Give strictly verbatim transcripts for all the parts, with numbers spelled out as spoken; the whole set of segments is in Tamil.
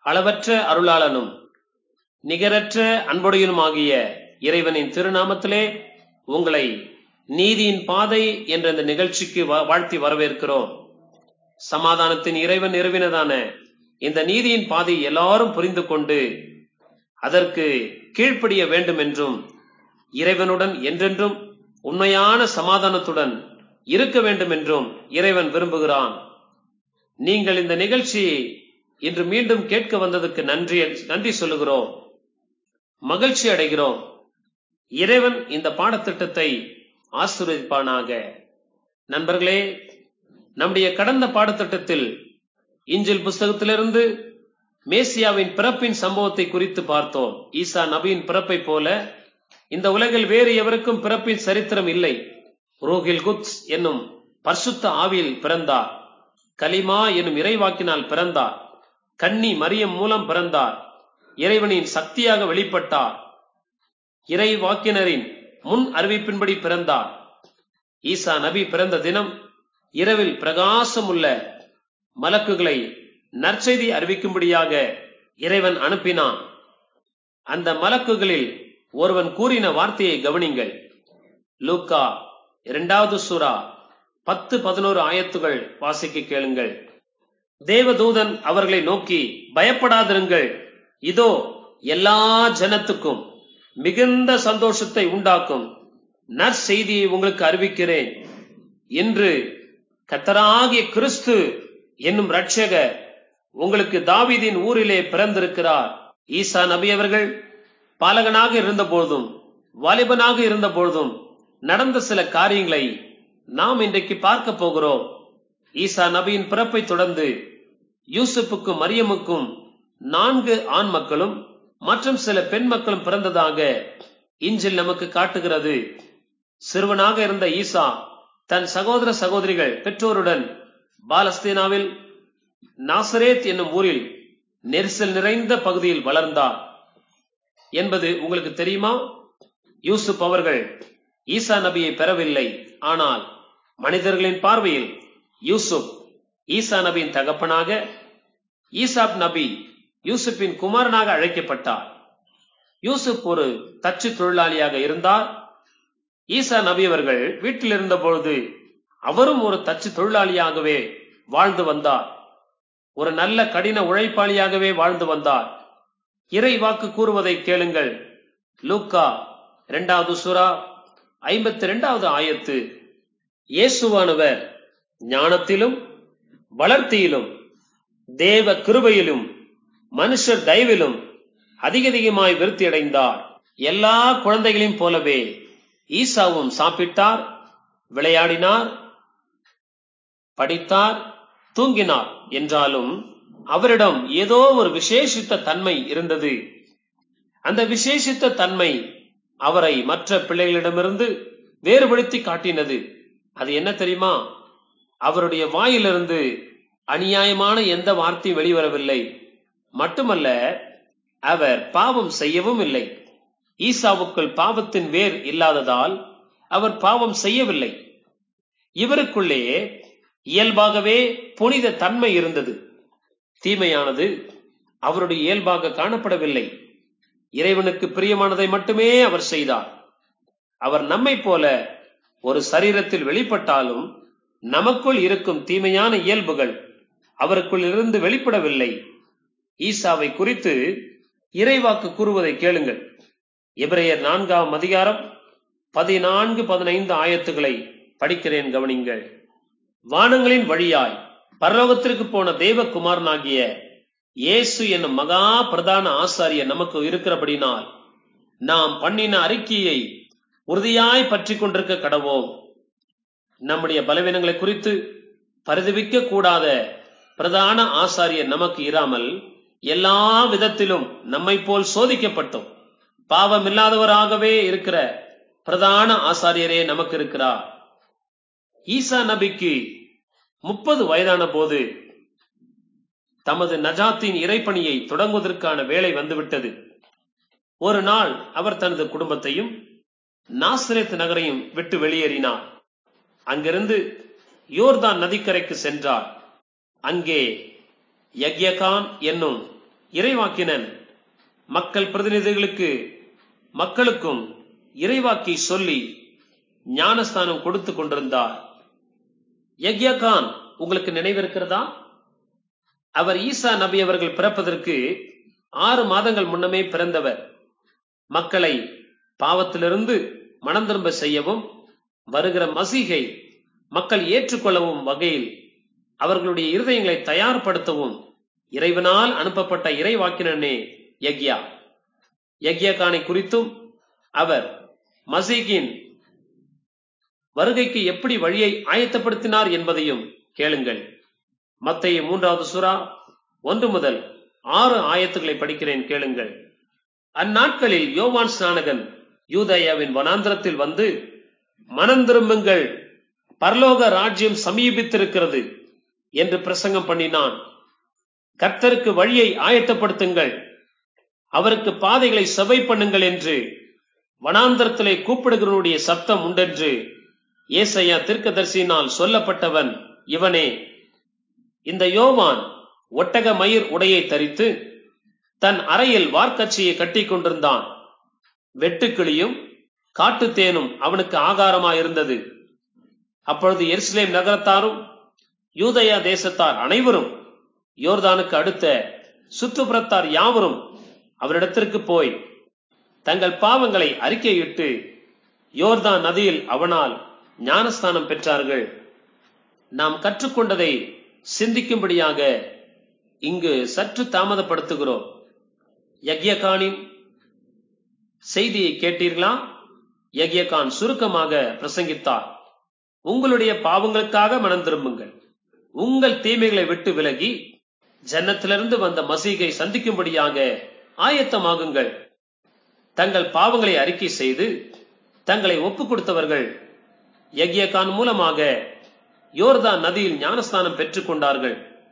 அளவற்ற அருளாளனும் நிகரற்ற அன்புடையனுமாகிய இறைவனின் திருநாமத்திலே உங்களை நீதியின் பாதை என்ற இந்த நிகழ்ச்சிக்கு வாழ்த்தி வரவேற்கிறோம். சமாதானத்தின் இறைவன் நிறுவினதான இந்த நீதியின் பாதை எல்லாரும் புரிந்து கொண்டு அதற்கு கீழ்ப்படிய வேண்டும் என்றும் இறைவனுடன் என்றென்றும் உண்மையான சமாதானத்துடன் இருக்க வேண்டும் என்றும் இறைவன் விரும்புகிறான். நீங்கள் இந்த நிகழ்ச்சியை இன்று மீண்டும் கேட்க வந்ததற்கு நன்றி நன்றி சொல்லுகிறோம், மகிழ்ச்சி அடைகிறோம். இறைவன் இந்த பாடத்திட்டத்தை ஆசீர்வதிப்பானாக. நண்பர்களே, நம்முடைய கடந்த பாடத்திட்டத்தில் இஞ்சில் புஸ்தகத்திலிருந்து மேசியாவின் பிறப்பின் சம்பவத்தை குறித்து பார்த்தோம். ஈசா நபியின் பிறப்பை போல இந்த உலகில் வேறு எவருக்கும் பிறப்பின் சரித்திரம் இல்லை. ரூஹில் குத்ஸ் என்னும் பரிசுத்த ஆவியில் பிறந்தார். கலிமா என்னும் இறைவாக்கினால் பிறந்தார். கன்னி மரியம் மூலம் பிறந்தார். இறைவனின் சக்தியாக வெளிப்பட்டார். இறை வாக்கினரின் முன் அறிவிப்பின்படி பிறந்தார். ஈசா நபி பிறந்த தினம் இரவில் பிரகாசம் உள்ள மலக்குகளை நற்செய்தி அறிவிக்கும்படியாக இறைவன் அனுப்பினான். அந்த மலக்குகளில் ஒருவன் கூறின வார்த்தையை கவனிங்கள். லூக்கா இரண்டாவது சூரா பத்து பதினோரு ஆயத்துகள் வாசிக்க கேளுங்கள். தேவதூதன் அவர்களை நோக்கி, பயப்படாதிருங்கள், இதோ எல்லா ஜனத்துக்கும் மிகுந்த சந்தோஷத்தை உண்டாக்கும் நற்செய்தியை உங்களுக்கு அறிவிக்கிறேன். இன்று கர்த்தராகிய கிறிஸ்து என்னும் இரட்சகர் உங்களுக்கு தாவீதின் ஊரிலே பிறந்திருக்கிறார். ஈசா நபி அவர்கள் பாலகனாக இருந்த பொழுதும் வாலிபனாக இருந்த பொழுதும் நடந்த சில காரியங்களை நாம் இன்றைக்கு பார்க்க போகிறோம். ஈசா நபியின் பிறப்பை தொடர்ந்து யூசுப்புக்கும் மரியமுக்கும் நான்கு ஆண் மக்களும் மற்றும் சில பெண் மக்களும் பிறந்ததாக இஞ்சில் நமக்கு காட்டுகிறது. சிறுவனாக இருந்த ஈசா தன் சகோதர சகோதரிகள் பெற்றோருடன் பாலஸ்தீனாவில் நாசரேத் என்னும் ஊரில் நெரிசல் நிறைந்த பகுதியில் வளர்ந்தார் என்பது உங்களுக்கு தெரியுமா? யூசுப் அவர்கள் ஈசா நபியை பெறவில்லை. ஆனால் மனிதர்களின் பார்வையில் யூசுப் ஈசா நபியின் தகப்பனாக, ஈசாப் நபி யூசுப்பின் குமாரனாக அழைக்கப்பட்டார். யூசுப் ஒரு தச்சு தொழிலாளியாக இருந்தார். ஈசா நபி அவர்கள் வீட்டில் இருந்த பொழுது அவரும் ஒரு தச்சு தொழிலாளியாகவே வாழ்ந்து வந்தார். ஒரு நல்ல கடின உழைப்பாளியாகவே வாழ்ந்து வந்தார். இறை வாக்கு கூறுவதை கேளுங்கள். லூக்கா இரண்டாவது சூரா ஐம்பத்தி இரண்டாவது ஆயத்து. இயேசுவானவர் ஞானத்திலும் வளர்த்தியிலும் தேவ கிருபையிலும் மனுஷர் தயவிலும் அதிக அதிகமாய் விருத்தி அடைந்தார். எல்லா குழந்தைகளையும் போலவே ஈசாவும் சாப்பிட்டார், விளையாடினார், படித்தார், தூங்கினார். என்றாலும் அவரிடம் ஏதோ ஒரு விசேஷித்த தன்மை இருந்தது. அந்த விசேஷித்த தன்மை அவரை மற்ற பிள்ளைகளிடமிருந்து வேறுபடுத்தி காட்டினது. அது என்ன தெரியுமா? அவருடைய வாயிலிருந்து அநியாயமான எந்த வார்த்தையும் வெளிவரவில்லை. மட்டுமல்ல, அவர் பாவம் செய்யவும் இல்லை. ஈசாவுக்குள் பாவத்தின் வேர் இல்லாததால் அவர் பாவம் செய்யவில்லை. இவருக்குள்ளே இயல்பாகவே புனித தன்மை இருந்தது. தீமையானது அவருடைய இயல்பாக காணப்படவில்லை. இறைவனுக்கு பிரியமானதை மட்டுமே அவர் செய்தார். அவர் நம்மை போல ஒரு சரீரத்தில் வெளிப்பட்டாலும் நமக்குள் இருக்கும் தீமையான இயல்புகள் அவருக்குள் இருந்து வெளிப்படவில்லை. ஈசாவை குறித்து இறைவாக்கு கூறுவதை கேளுங்கள். எபிரேயர் நான்காம் அதிகாரம் பதினான்கு பதினைந்து ஆயத்துக்களை படிக்கிறேன், கவனிங்கள். வானங்களின் வழியாய் பரலோகத்திற்கு போன தேவகுமாரனாகிய இயேசு என்னும் மகா பிரதான ஆசாரியர் நமக்கு இருக்கிறபடினால் நாம் பண்ணின அறிக்கையை உறுதியாய் பற்றி கொண்டிருக்க கடவோம். நம்முடைய பலவீனங்களை குறித்து பரிதவிக்க கூடாத பிரதான ஆசாரியர் நமக்கு இராமல் எல்லா விதத்திலும் நம்மை போல் சோதிக்கப்பட்டோம் பாவம் இல்லாதவராகவே இருக்கிற பிரதான ஆசாரியரே நமக்கு இருக்கிறார். ஈசா நபிக்கு முப்பது வயதான போது தமது நஜாத்தின் இறைப்பணியை தொடங்குவதற்கான வேலை வந்துவிட்டது. ஒரு நாள் அவர் தனது குடும்பத்தையும் நாசரேத் நகரையும் விட்டு வெளியேறினார். அங்கிருந்து யோர்தான் நதிக்கரைக்கு சென்றார். அங்கே யக்யகான் என்னும் இறைவாக்கினன் மக்கள் பிரதிநிதிகளுக்கு மக்களுக்கும் இறைவாக்கை சொல்லி ஞானஸ்தானம் கொடுத்து கொண்டிருந்தார். யக்யா கான் உங்களுக்கு நினைவிருக்கிறதா? அவர் ஈசா நபி அவர்கள் பிறப்பதற்கு ஆறு மாதங்கள் முன்னமே பிறந்தவர். மக்களை பாவத்திலிருந்து மனம் திரும்ப செய்யவும் வருகிற மசீகை மக்கள் ஏற்றுக்கொள்ளவும் வகையில் அவர்களுடைய இருதயங்களை தயார்படுத்தவும் இறைவனால் அனுப்பப்பட்ட இறைவாக்கினனே யக்யா. யக்யா கானை குறித்தும் அவர் மசீகின் வருகைக்கு எப்படி வழியை ஆயத்தப்படுத்தினார் என்பதையும் கேளுங்கள். மத்தேயு மூன்றாவது சூரா ஒன்று முதல் ஆறு ஆயத்துக்களை படிக்கிறேன், கேளுங்கள். அந்நாட்களில் யோவான் ஸ்நானகன் யூதேயாவின் வனாந்திரத்தில் வந்து, மனம் திரும்புங்கள், பரலோக ராஜ்யம் சமீபித்திருக்கிறது என்று பிரசங்கம் பண்ணினான். கர்த்தருக்கு வழியை ஆயத்தப்படுத்துங்கள், அவருக்கு பாதைகளை செவ்வை பண்ணுங்கள் என்று வனாந்திரத்திலே கூப்பிடுகிறவருடைய சத்தம் உண்டென்று ஏசாயா தீர்க்கதரிசியினால் சொல்லப்பட்டவன் இவனே. இந்த யோவான் ஒட்டக மயிர் உடையை தரித்து தன் அறையில் வார்க்கச்சியை கட்டி கொண்டிருந்தான். வெட்டுக்கிளியும் காட்டு தேனும் அவனுக்கு ஆகாரமாயிருந்தது. அப்பொழுது எருசலேம் நகரத்தாரும் யூதேயா தேசத்தார் அனைவரும் யோர்தானுக்கு அடுத்த சுற்றுப்புறத்தார் யாவரும் அவரிடத்திற்கு போய் தங்கள் பாவங்களை அறிக்கையிட்டு யோர்தான் நதியில் அவனால் ஞானஸ்தானம் பெற்றார்கள். நாம் கற்றுக்கொண்டதை சிந்திக்கும்படியாக இங்கு சற்று தாமதப்படுத்துகிறோம். யக்யா கானின் செய்தியை கேட்டீர்களா? யக்யா கான் சுருக்கமாக பிரசங்கித்தார். உங்களுடைய பாவங்களுக்காக மனம் திரும்புங்கள், உங்கள் தீமைகளை விட்டு விலகி ஜன்னத்திலிருந்து வந்த மசீகை சந்திக்கும்படியாக ஆயத்தமாகுங்கள். தங்கள் பாவங்களை அறிக்கை செய்து தங்களை ஒப்புக் கொடுத்தவர்கள் யக்யா கான் மூலமாக யோர்தான் நதியில் ஞானஸ்தானம் பெற்றுக் கொண்டார்கள்.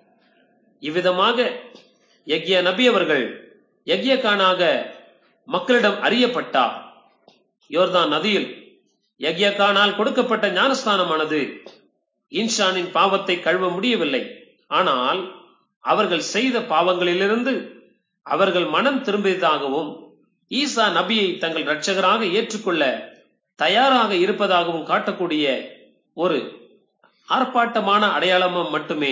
இவ்விதமாக யக்யா நபி அவர்கள் யக்யா கானாக மக்களிடம் அறியப்பட்டார். யோர்தான் நதியில் யக்யா கானால் கொடுக்கப்பட்ட ஞானஸ்தானமானது இன்சானின் பாவத்தை கழுவ முடியவில்லை. ஆனால் அவர்கள் செய்த பாவங்களிலிருந்து அவர்கள் மனம் திரும்பியதாகவும் ஈசா நபியை தங்கள் இரட்சகராக ஏற்றுக்கொள்ள தயாராக இருப்பதாகவும் காட்டக்கூடிய ஒரு ஆர்ப்பாட்டமான அடையாளமும் மட்டுமே.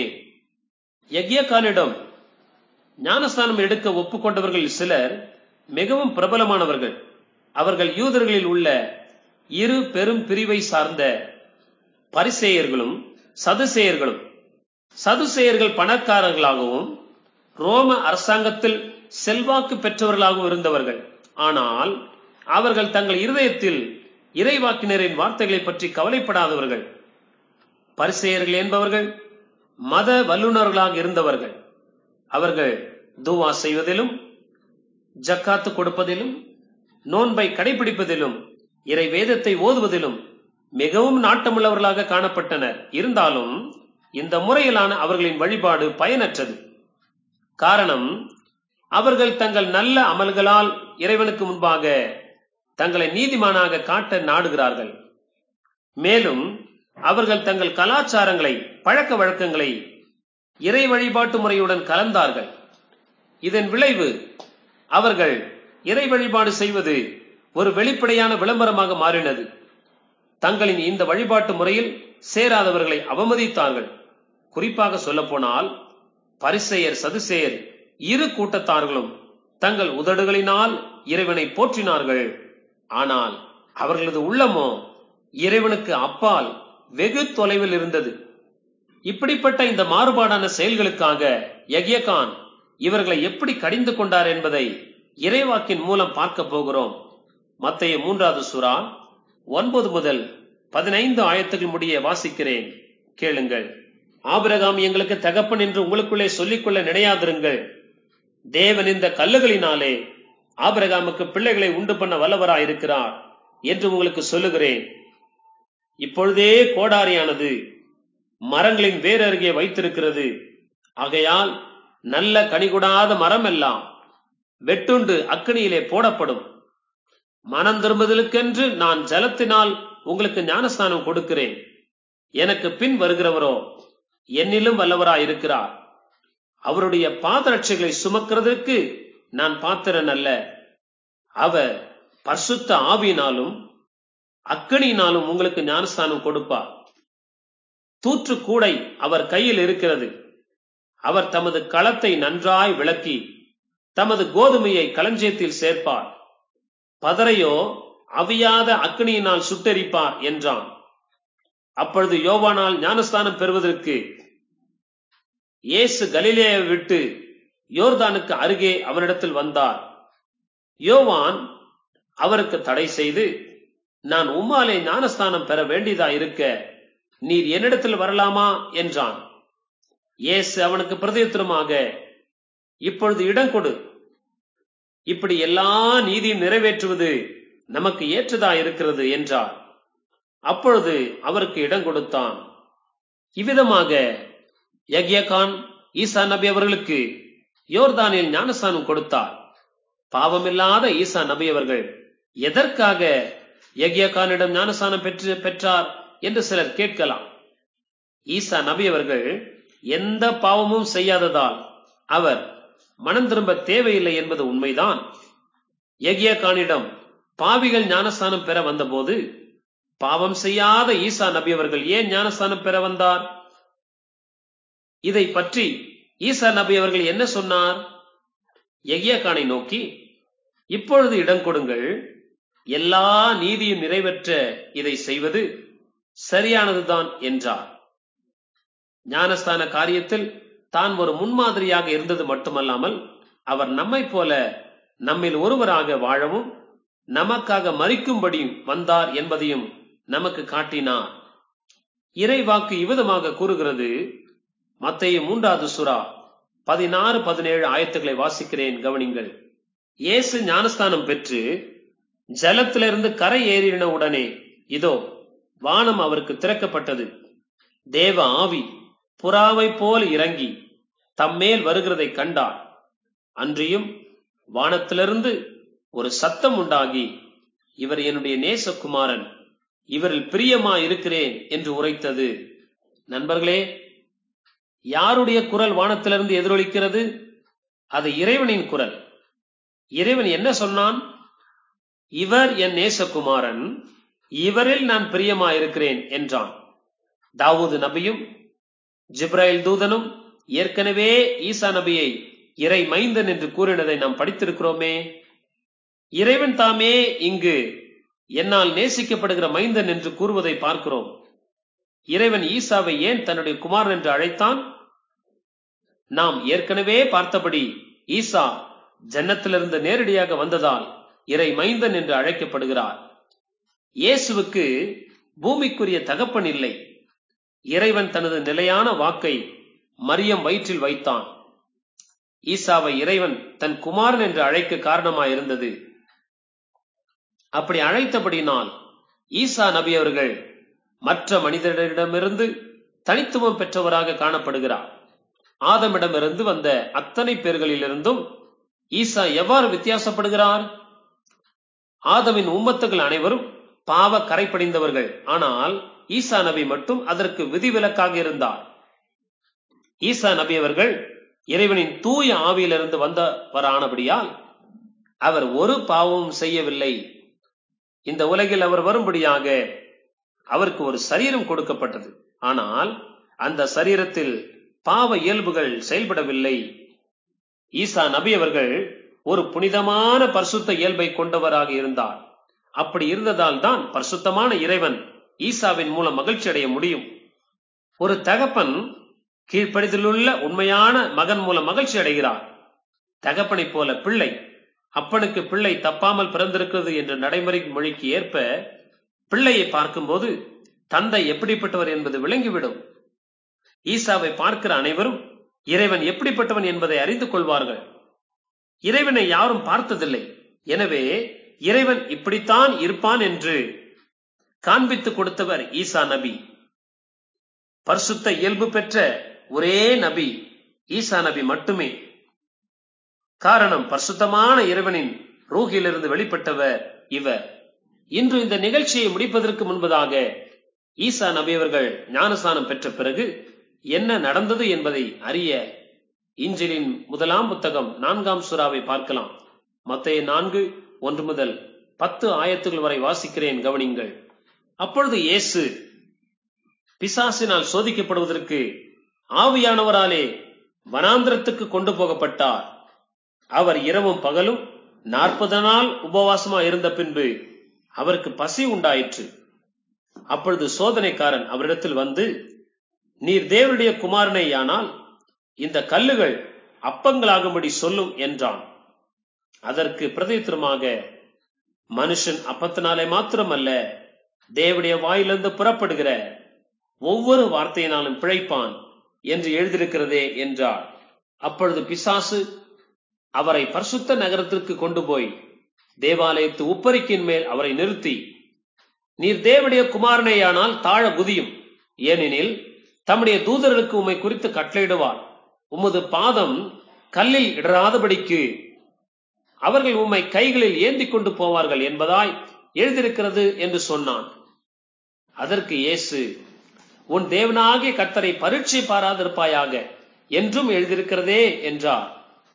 யக்யா கானிடம் ஞானஸ்தானம் எடுக்க ஒப்புக்கொண்டவர்கள் சிலர் மிகவும் பிரபலமானவர்கள். அவர்கள் யூதர்களில் உள்ள இரு பெரும் பிரிவை சார்ந்த பரிசேயர்களும் சதுசேயர்களும். சதுசேயர்கள் பணக்காரர்களாகவும் ரோம அரசாங்கத்தில் செல்வாக்கு பெற்றவர்களாகவும் இருந்தவர்கள். ஆனால் அவர்கள் தங்கள் இருதயத்தில் இறைவாக்கினரின் வார்த்தைகளை பற்றி கவலைப்படாதவர்கள். பரிசேயர்கள் என்பவர்கள் மத வல்லுநர்களாக இருந்தவர்கள். அவர்கள் துவா செய்வதிலும் ஜக்காத்து கொடுப்பதிலும் நோன்பை கடைபிடிப்பதிலும் இறை வேதத்தை ஓதுவதிலும் மிகவும் நாட்டமுள்ளவர்களாக காணப்பட்டனர். இருந்தாலும் இந்த முறையிலான அவர்களின் வழிபாடு பயனற்றது. காரணம், அவர்கள் தங்கள் நல்ல அமல்களால் இறைவனுக்கு முன்பாக தங்களை நீதிமானாக காட்ட நாடுகிறார்கள். மேலும் அவர்கள் தங்கள் கலாச்சாரங்களை பழக்க வழக்கங்களை இறை வழிபாட்டு முறையுடன் கலந்தார்கள். இதன் விளைவு அவர்கள் இறை வழிபாடு செய்வது ஒரு வெளிப்படையான விளம்பரமாக மாறினது. தங்களின் இந்த வழிபாட்டு முறையில் சேராதவர்களை அவமதித்தார்கள். குறிப்பாக சொல்ல போனால் பரிசேயர் சதுசேயர் இரு கூட்டத்தார்களும் தங்கள் உதடுகளினால் இறைவனை போற்றினார்கள். ஆனால் அவர்களது உள்ளமோ இறைவனுக்கு அப்பால் வெகு தொலைவில் இருந்தது. இப்படிப்பட்ட இந்த மாறுபாடான செயல்களுக்காக யக்யா கான் இவர்களை எப்படி கடிந்து கொண்டார் என்பதை இறைவாக்கின் மூலம் பார்க்க போகிறோம். மத்தேயு மூன்றாவது சூரா ஒன்பது முதல் பதினைந்து ஆயத்துகள் முடிய வாசிக்கிறேன், கேளுங்கள். ஆபிரகாம் எங்களுக்கு தகப்பன் என்று உங்களுக்குள்ளே சொல்லிக்கொள்ள நினையாதிருங்கள். தேவன் இந்த கல்லுகளினாலே ஆபிரகாமுக்கு பிள்ளைகளை உண்டு பண்ண வல்லவராயிருக்கிறார் என்று உங்களுக்கு சொல்லுகிறேன். இப்பொழுதே கோடாரியானது மரங்களின் வேர் அருகே வைத்திருக்கிறது. ஆகையால் நல்ல கனிகொடாத மரம் எல்லாம் வெட்டுண்டு அக்கினியிலே போடப்படும். மனம் திரும்புதலுக்கென்று நான் ஜலத்தினால் உங்களுக்கு ஞானஸ்தானம் கொடுக்கிறேன். எனக்கு பின் வருகிறவரோ என்னிலும் வல்லவராயிருக்கிறார். அவருடைய பாதரட்சைகளை சுமக்கிறதுக்கு நான் பாத்திரன் அல்ல. அவர் பரிசுத்த ஆவியினாலும் அக்கினியினாலும் உங்களுக்கு ஞானஸ்தானம் கொடுப்பார். தூற்று கூடை அவர் கையில் இருக்கிறது. அவர் தமது களத்தை நன்றாய் விளக்கி தமது கோதுமையை களஞ்சியத்தில் சேர்ப்பார். பதரையோ அவியாத அக்கினியினால் சுட்டெரிப்பார் என்றான். அப்பொழுது யோவானால் ஞானஸ்தானம் பெறுவதற்கு இயேசு கலிலேயை விட்டு யோர்தானுக்கு அருகே அவனிடத்தில் வந்தார். யோவான் அவருக்கு தடை செய்து, நான் உம்மாலே ஞானஸ்தானம் பெற வேண்டியதா இருக்க நீர் என்னிடத்தில் வரலாமா என்றான். இயேசு அவனுக்கு பிரதியுத்தரமாக, இப்பொழுது இடம் கொடு. இப்படி எல்லா நீதியும் நிறைவேற்றுவது நமக்கு ஏற்றதா இருக்கிறது என்றார். அப்பொழுது அவருக்கு இடம் கொடுத்தான். இவ்விதமாக யக்யகான் ஈசா நபி அவர்களுக்கு யோர்தானில் ஞானஸ்தானம் கொடுத்தார். பாவமில்லாத ஈசா நபி அவர்கள் எதற்காக யக்யகானிடம் ஞானஸ்தானம் பெற்று பெற்றார் என்று சிலர் கேட்கலாம். ஈசா நபி அவர்கள் எந்த பாவமும் செய்யாததால் அவர் மனம் திரும்ப தேவையில்லை என்பது உண்மைதான். யக்யகானிடம் பாவிகள் ஞானஸ்தானம் பெற வந்தபோது பாவம் செய்யாத ஈசா நபி அவர்கள் ஏன் ஞானஸ்தானம் பெற வந்தார்? இதை பற்றி ஈசா நபி அவர்கள் என்ன சொன்னார்? யக்யகானை நோக்கி, இப்பொழுது இடம் கொடுங்கள், எல்லா நீதியும் நிறைவேற்ற இதை செய்வது சரியானதுதான் என்றார். ஞானஸ்தான காரியத்தில் தான் ஒரு முன்மாதிரியாக இருந்தது மட்டுமல்லாமல் அவர் நம்மை போல நம்மில் ஒருவராக வாழவும் நமக்காக மரிக்கும்படி வந்தார் என்பதையும் நமக்கு காட்டினார். இறைவாக்கு இவ்விதமாக கூறுகிறது. மத்தேயு மூன்றாவது சூரா பதினாறு பதினேழு ஆயத்துக்களை வாசிக்கிறேன், கவனிங்கள். இயேசு ஞானஸ்தானம் பெற்று ஜலத்திலிருந்து கரை ஏறின உடனே இதோ வானம் அவருக்கு திறக்கப்பட்டது. தேவ ஆவி புறாவை போல் இறங்கி தம்மேல் வருகிறதை கண்டார். அன்றியும் வானத்திலிருந்து ஒரு சத்தம் உண்டாகி, இவர் என்னுடைய நேசகுமாரன், இவரில் பிரியமா இருக்கிறேன் என்று உரைத்தது. நண்பர்களே, யாருடைய குரல் வானத்திலிருந்து எதிரொலிக்கிறது? அது இறைவனின் குரல். இறைவன் என்ன சொன்னான்? இவர் என் நேசகுமாரன், இவரில் நான் பிரியமா இருக்கிறேன் என்றான். தாவூது நபியும் ஜிப்ராயில் தூதனும் ஏற்கனவே ஈசா நபியை இறை மைந்தன் என்று கூறினதை நாம் படித்திருக்கிறோமே. இறைவன் தாமே இங்கு என்னால் நேசிக்கப்படுகிற மைந்தன் என்று கூறுவதை பார்க்கிறோம். இறைவன் ஈசாவை ஏன் தன்னுடைய குமாரன் என்று அழைத்தான்? நாம் ஏற்கனவே பார்த்தபடி ஈசா ஜன்னத்திலிருந்து நேரடியாக வந்ததால் இறை மைந்தன் என்று அழைக்கப்படுகிறார். இயேசுவுக்கு பூமிக்குரிய தகப்பன் இல்லை. இறைவன் தனது நிலையான வாக்கை மரியம் வயிற்றில் வைத்தான். ஈசாவை இறைவன் தன் குமாரன் என்று அழைக்க காரணமாயிருந்தது. அப்படி அழைத்தபடினால் ஈசா நபி அவர்கள் மற்ற மனிதரிடமிருந்து தனித்துவம் பெற்றவராக காணப்படுகிறார். ஆதமிடமிருந்து வந்த அத்தனை பேர்களிலிருந்தும் ஈசா எவ்வாறு வித்தியாசப்படுகிறார்? ஆதமின் உம்மத்துகள் அனைவரும் பாவ கரை படிந்தவர்கள். ஆனால் ஈசா நபி மட்டும் அதற்கு விதிவிலக்காக இருந்தார். ஈசா நபி அவர்கள் இறைவனின் தூய ஆவியிலிருந்து வந்தவரானபடியால் அவர் ஒரு பாவமும் செய்யவில்லை. இந்த உலகில் அவர் வரும்படியாக அவருக்கு ஒரு சரீரம் கொடுக்கப்பட்டது. ஆனால் அந்த சரீரத்தில் பாவ இயல்புகள் செயல்படவில்லை. ஈசா நபி அவர்கள் ஒரு புனிதமான பரிசுத்த இயல்பை கொண்டவராக இருந்தார். அப்படி இருந்ததால் தான் பரிசுத்தமான இறைவன் ஈசாவின் மூலம் மகிழ்ச்சி அடைய முடியும். ஒரு தகப்பன் கீழ்ப்படிதலுள்ள உண்மையான மகன் மூலம் மகிழ்ச்சி அடைகிறார். தகப்பனை போல பிள்ளை, அப்பனுக்கு பிள்ளை தப்பாமல் பிறந்திருக்கிறது என்ற நடைமுறை மொழிக்கு ஏற்ப பிள்ளையை பார்க்கும்போது தந்தை எப்படிப்பட்டவர் என்பது விளங்கிவிடும். ஈசாவை பார்க்கிற அனைவரும் இறைவன் எப்படிப்பட்டவன் என்பதை அறிந்து கொள்வார்கள். இறைவனை யாரும் பார்த்ததில்லை. எனவே இறைவன் இப்படித்தான் இருப்பான் என்று காண்பித்து கொடுத்தவர் ஈசா நபி. பரிசுத்த இயல்பு பெற்ற ஒரே நபி ஈசா நபி மட்டுமே. காரணம், பரிசுத்தமான இறைவனின் ரூஹிலிருந்து வெளிப்பட்டவர் இவர். இன்று இந்த நிகழ்ச்சியை முடிப்பதற்கு முன்பதாக ஈசா நபி அவர்கள் ஞானஸ்நானம் பெற்ற பிறகு என்ன நடந்தது என்பதை அறிய இன்ஜிலின் முதலாம் புத்தகம் நான்காம் சூறாவை பார்க்கலாம். மத்தேயு நான்கு ஒன்று முதல் பத்து ஆயத்துகள் வரை வாசிக்கிறேன், கவனிங்கள். அப்பொழுது இயேசு பிசாசினால் சோதிக்கப்படுவதற்கு ஆவியானவராலே வனாந்திரத்துக்கு கொண்டு போகப்பட்டார். அவர் இரவும் பகலும் நாற்பது நாள் உபவாசமா இருந்த பின்பு அவருக்கு பசி உண்டாயிற்று. அப்பொழுது சோதனைக்காரன் அவரிடத்தில் வந்து, நீர் தேவனுடைய குமாரனேயானால் இந்த கல்லுகள் அப்பங்களாகும்படி சொல்லும் என்றான். அதற்கு பிரதியுத்தரமாக, மனுஷன் அப்பத்தினாலே மாத்திரமல்ல, தேவனுடைய வாயிலிருந்து புறப்படுகிற ஒவ்வொரு வார்த்தையினாலும் பிழைப்பான் என்று எழுதியிருக்கிறதே என்றார். அப்பொழுது பிசாசு அவரை பரிசுத்த நகரத்திற்கு கொண்டு போய் தேவாலயத்து உப்பரிக்கின் மேல் அவரை நிறுத்தி, நீர் தேவனுடைய குமாரனேயானால் தாழ குதியும், ஏனெனில் தம்முடைய தூதர்களுக்கு உம்மை குறித்து கட்டளையிடுவார், உமது பாதம் கல்லில் இடராதபடிக்கு அவர்கள் உம்மை கைகளில் ஏந்தி கொண்டு போவார்கள் என்பதாய் எழுதியிருக்கிறது என்று சொன்னான். அதற்கு இயேசு, உன் தேவனாகிய கர்த்தரை பரீட்சை பாராதிருப்பாயாக என்றும் எழுதியிருக்கிறதே என்றார்.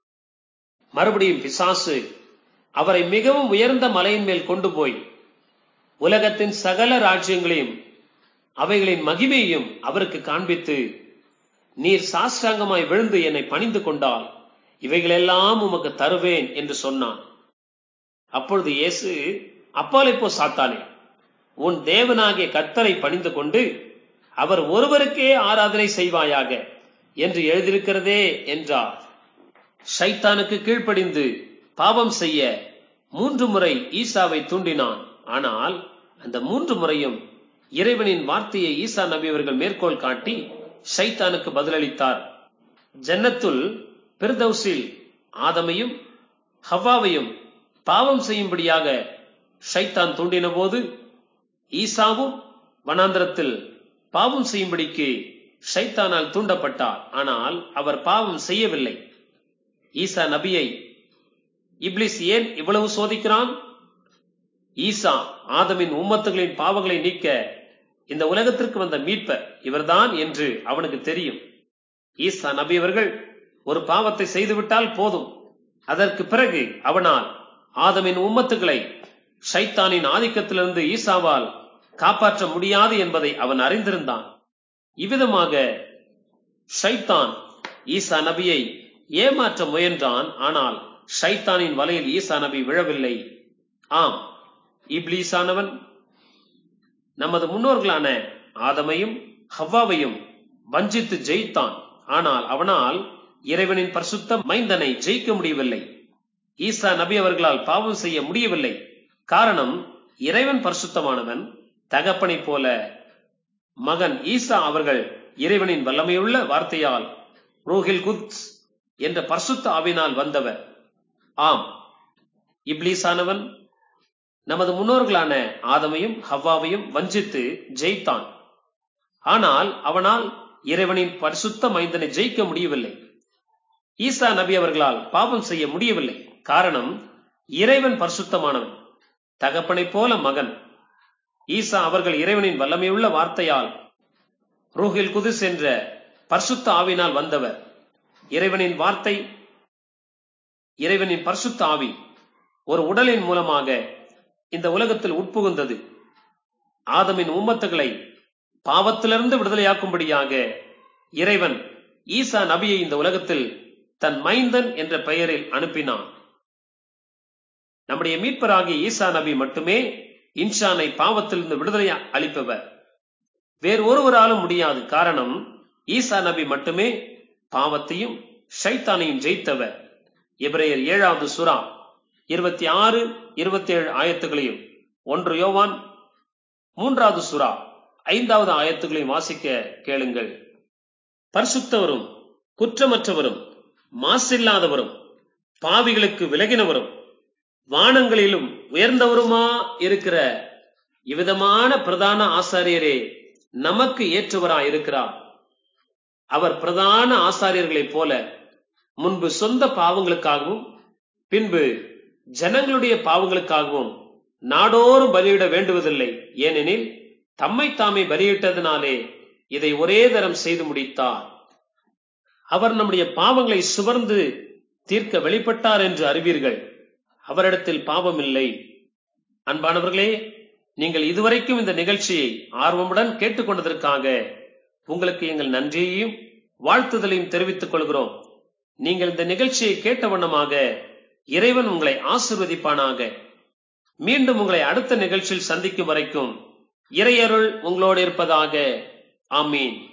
மறுபடியும் பிசாசு அவரை மிகவும் உயர்ந்த மலையின் மேல் கொண்டு போய் உலகத்தின் சகல ராஜ்யங்களையும் அவைகளின் மகிமையையும் அவருக்கு காண்பித்து, நீர் சாஷ்டாங்கமாய் விழுந்து என்னை பணிந்து கொண்டால் இவைகளெல்லாம் உமக்கு தருவேன் என்று சொன்னான். அப்பொழுது இயேசு, அப்பாலே போ சாத்தானே, உன் தேவனாகிய கர்த்தரை பணிந்து கொண்டு அவர் ஒருவருக்கே ஆராதனை செய்வாயாக என்று எழுதியிருக்கிறதே என்றார். ஷைத்தானுக்கு கீழ்ப்படிந்து பாவம் செய்ய மூன்று முறை ஈசாவை தூண்டினான். ஆனால் அந்த மூன்று முறையும் இறைவனின் வார்த்தையை ஈசா நபி அவர்கள் மேற்கோள் காட்டி ஷைத்தானுக்கு பதிலளித்தார். ஜன்னத்துல் பிர்தௌஸில் ஆதமையும் ஹவ்வாவையும் பாவம் செய்யும்படியாக ஷைத்தான் தூண்டின போது ஈசாவும் வனாந்திரத்தில் பாவம் செய்யும்படிக்கு ஷைத்தானால் தூண்டப்பட்டார். ஆனால் அவர் பாவம் செய்யவில்லை. ஈசா நபியை இப்லிஸ் ஏன் இவ்வளவு சோதிக்கிறான்? ஈசா ஆதமின் உம்மத்துகளின் பாவங்களை நீக்க இந்த உலகத்திற்கு வந்த மீட்பர் இவர்தான் என்று அவனுக்கு தெரியும். ஈசா நபி அவர்கள் ஒரு பாவத்தை செய்துவிட்டால் போதும், அதற்கு பிறகு அவனால் ஆதமின் உம்மத்துக்களை ஷைத்தானின் ஆதிக்கத்திலிருந்து ஈசாவால் காப்பாற்ற முடியாது என்பதை அவன் அறிந்திருந்தான். இவ்விதமாக ஷைத்தான் ஈசா நபியை ஏமாற்ற முயன்றான். ஆனால் ஷைத்தானின் வலையில் ஈசா நபி விழவில்லை. ஆம், இப்லீஸானவன் நமது முன்னோர்களான ஆதமையும் ஹவ்வாவையும் வஞ்சித்து ஜெயித்தான். ஆனால் அவனால் இறைவனின் பரிசுத்த மைந்தனை ஜெயிக்க முடியவில்லை. ஈசா நபி அவர்களால் பாவம் செய்ய முடியவில்லை. காரணம், இறைவன் பரிசுத்தமானவன். தகப்பனை போல மகன் ஈசா அவர்கள் இறைவனின் வல்லமையுள்ள வார்த்தையால் ரூஹில் குத்ஸ் என்ற பரிசுத்த ஆவியினால் வந்தவர். ஆம், இப்லீஸானவன் நமது முன்னோர்களான ஆதமையும் ஹவ்வாவையும் வஞ்சித்து ஜெயித்தான். ஆனால் அவனால் இறைவனின் பரிசுத்த மைந்தனை ஜெயிக்க முடியவில்லை. ஈசா நபி அவர்களால் பாவம் செய்ய முடியவில்லை. காரணம், இறைவன் பரிசுத்தமானவன், தகப்பனை போல மகன். ஈசா அவர்கள் இறைவனின் வல்லமையுள்ள வார்த்தையால் ரூஹில் குதுஸ் என்ற பரிசுத்த ஆவியினால் வந்தவர். இறைவனின் வார்த்தை, இறைவனின் பரிசுத்த ஆவி ஒரு உடலின் மூலமாக இந்த உலகத்தில் உட்புகுந்தது. ஆதமின் உம்மத்துகளை பாவத்திலிருந்து விடுதலையாக்கும்படியாக இறைவன் ஈசா நபியை இந்த உலகத்தில் தன் மைந்தன் என்ற பெயரில் அனுப்பினான். நம்முடைய மீட்பராகிய ஈசா நபி மட்டுமே இன்சானை பாவத்திலிருந்து விடுதலை அளிப்பவர். வேறு ஒருவராலும் முடியாது. காரணம், ஈசா நபி மட்டுமே பாவத்தையும் ஷைத்தானையும் ஜெயித்தவர். எபிரேயர் ஏழாவது சூரா இருபத்தி ஆறு இருபத்தி ஏழு ஆயத்துகளையும் ஒன்று யோவான் மூன்றாவது சூரா ஐந்தாவது ஆயத்துகளையும் வாசிக்க கேளுங்கள். பரிசுத்தவரும் குற்றமற்றவரும் மாசில்லாதவரும் பாவிகளுக்கு விலகினவரும் வானங்களிலும் உயர்ந்தவருமா இருக்கிற இவ்விதமான பிரதான ஆசாரியரே நமக்கு ஏற்றவராய் இருக்கிறார். அவர் பிரதான ஆசாரியர்களைப் போல முன்பு சொந்த பாவங்களுக்காகவும் பின்பு ஜனங்களுடைய பாவங்களுக்காகவும் நாடோறும் பலியிட வேண்டுவதில்லை. ஏனெனில் தம்மை தாமே பலியிட்டதினாலே இதை ஒரே தரம் செய்து முடித்தார். அவர் நம்முடைய பாவங்களை சுமர்ந்து தீர்க்க வெளிப்பட்டார் என்று அறிவீர்கள். அவரிடத்தில் பாவம் இல்லை. அன்பானவர்களே, நீங்கள் இதுவரைக்கும் இந்த நிகழ்ச்சியை ஆர்வமுடன் கேட்டுக்கொண்டதற்காக உங்களுக்கு எங்கள் நன்றியையும் வாழ்த்துதலையும் தெரிவித்துக் கொள்கிறோம். நீங்கள் இந்த நிகழ்ச்சியை கேட்ட வண்ணமாக இறைவன் உங்களை ஆசீர்வதிப்பானாக. மீண்டும் உங்களை அடுத்த நிகழ்ச்சியில் சந்திக்கும் வரைக்கும் இறையருள் உங்களோடு இருப்பதாக. ஆமீன்.